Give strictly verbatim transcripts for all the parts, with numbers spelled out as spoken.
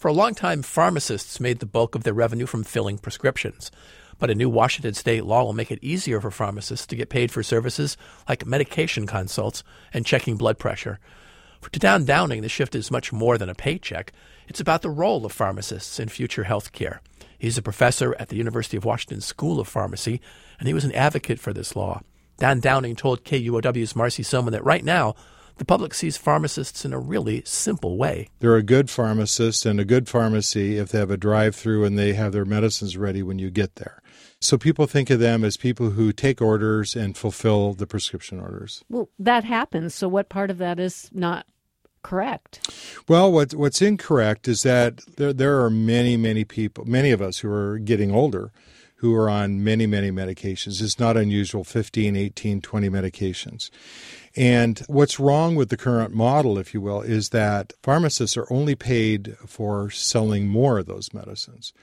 For a long time, pharmacists made the bulk of their revenue from filling prescriptions. But a new Washington state law will make it easier for pharmacists to get paid for services like medication consults and checking blood pressure. For Don Downing, the shift is much more than a paycheck. It's about the role of pharmacists in future health care. He's a professor at the University of Washington School of Pharmacy, and he was an advocate for this law. Don Downing told K U O W's Marcy Soman that right now, the public sees pharmacists in a really simple way. They're a good pharmacist and a good pharmacy if they have a drive-through and they have their medicines ready when you get there. So people think of them as people who take orders and fulfill the prescription orders. Well, that happens. So what part of that is not correct? Well, what, what's incorrect is that there, there are many, many people, many of us who are getting older, who are on many, many medications. It's not unusual, fifteen, eighteen, twenty medications. And what's wrong with the current model, if you will, is that pharmacists are only paid for selling more of those medicines.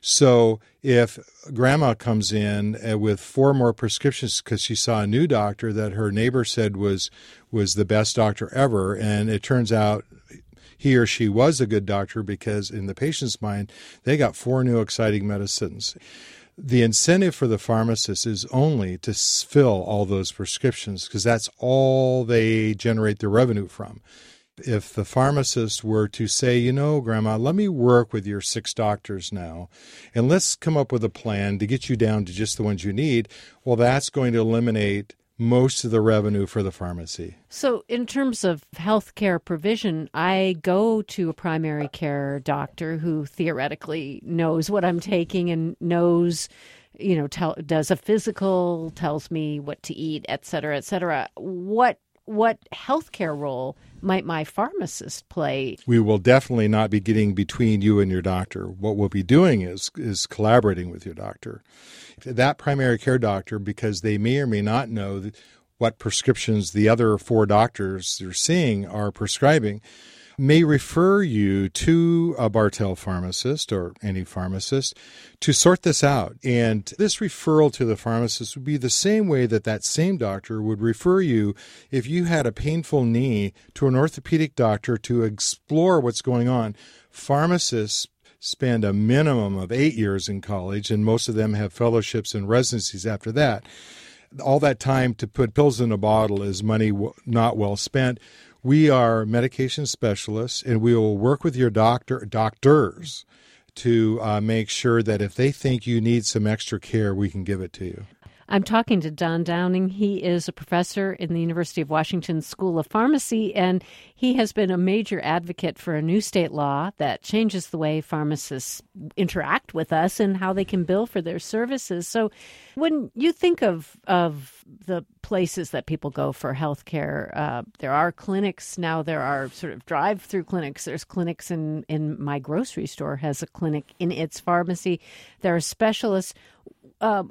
So if grandma comes in with four more prescriptions because she saw a new doctor that her neighbor said was was the best doctor ever, and it turns out he or she was a good doctor because in the patient's mind, they got four new exciting medicines. The incentive for the pharmacist is only to fill all those prescriptions because that's all they generate their revenue from. If the pharmacist were to say, you know, Grandma, let me work with your six doctors now, and let's come up with a plan to get you down to just the ones you need, well, that's going to eliminate most of the revenue for the pharmacy. So in terms of health care provision, I go to a primary care doctor who theoretically knows what I'm taking and knows, you know, tell, does a physical, tells me what to eat, et cetera, et cetera. What What health care role might my pharmacist play? We will definitely not be getting between you and your doctor. What we'll be doing is is collaborating with your doctor. That primary care doctor, because they may or may not know what prescriptions the other four doctors you're seeing are prescribing, may refer you to a Bartell pharmacist or any pharmacist to sort this out. And this referral to the pharmacist would be the same way that that same doctor would refer you if you had a painful knee to an orthopedic doctor to explore what's going on. Pharmacists spend a minimum of eight years in college, and most of them have fellowships and residencies after that. All that time to put pills in a bottle is money not well spent. We are medication specialists, and we will work with your doctor, doctors to uh, make sure that if they think you need some extra care, we can give it to you. I'm talking to Don Downing. He is a professor in the University of Washington School of Pharmacy, and he has been a major advocate for a new state law that changes the way pharmacists interact with us and how they can bill for their services. So when you think of of the places that people go for health care, uh, there are clinics now. There are sort of drive-through clinics. There's clinics in, in my grocery store has a clinic in its pharmacy. There are specialists. Uh,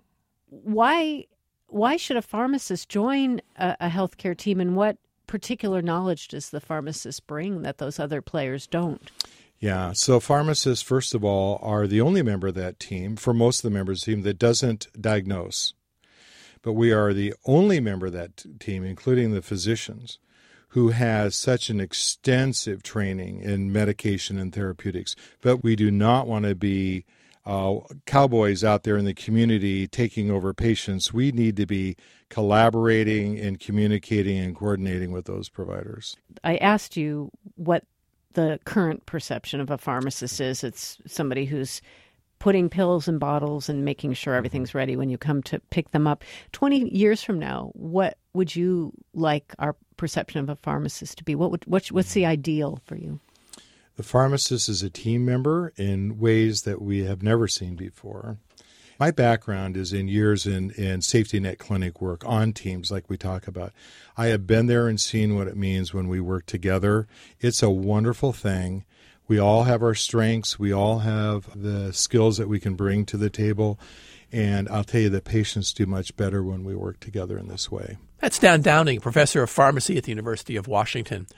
Why why should a pharmacist join a, a healthcare team, and what particular knowledge does the pharmacist bring that those other players don't? Yeah, so pharmacists, first of all, are the only member of that team, for most of the members of the team, that doesn't diagnose. But we are the only member of that team, including the physicians, who has such an extensive training in medication and therapeutics. But we do not want to be Uh, cowboys out there in the community taking over patients. We need to be collaborating and communicating and coordinating with those providers. I asked you what the current perception of a pharmacist is. It's somebody who's putting pills in bottles and making sure everything's ready when you come to pick them up. twenty years from now, what would you like our perception of a pharmacist to be? What would, what's, what's the ideal for you? The pharmacist is a team member in ways that we have never seen before. My background is in years in, in safety net clinic work on teams like we talk about. I have been there and seen what it means when we work together. It's a wonderful thing. We all have our strengths. We all have the skills that we can bring to the table. And I'll tell you that patients do much better when we work together in this way. That's Don Downing, professor of pharmacy at the University of Washington.